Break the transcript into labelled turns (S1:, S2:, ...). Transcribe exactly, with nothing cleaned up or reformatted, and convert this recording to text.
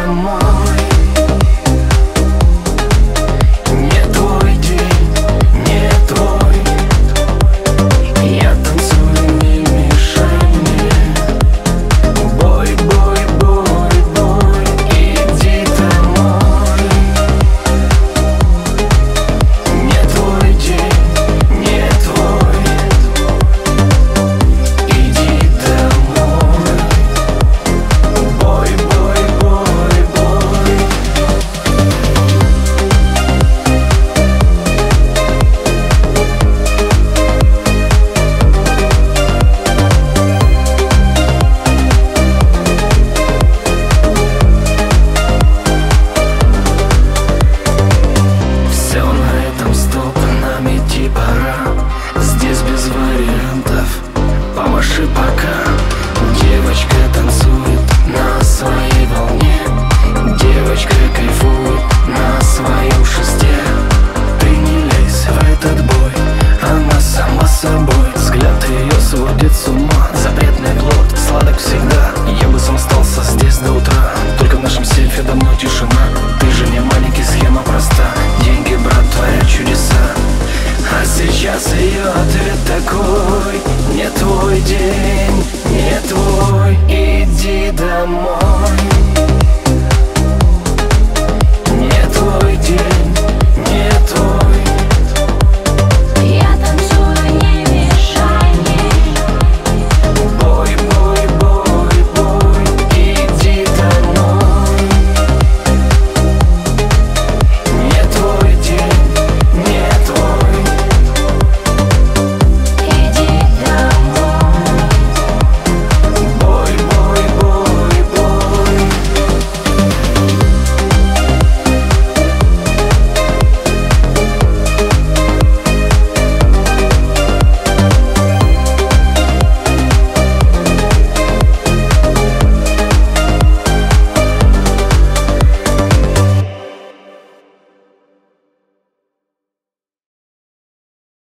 S1: домой. Здесь без вариантов, помаши пока. Девочка танцует на своей волне, девочка кайфует на своем шесте. Ты не лезь в этот бой, она сама собой. Взгляд ее сводит с ума, запретный плод, сладок всегда. Я бы сам остался здесь до утра, только в нашем сейфе давно тишина. Ты же не маленький, схема проста, деньги, брат, творят чудеса. А сейчас ее ответ такой: не твой день, не твой, иди домой.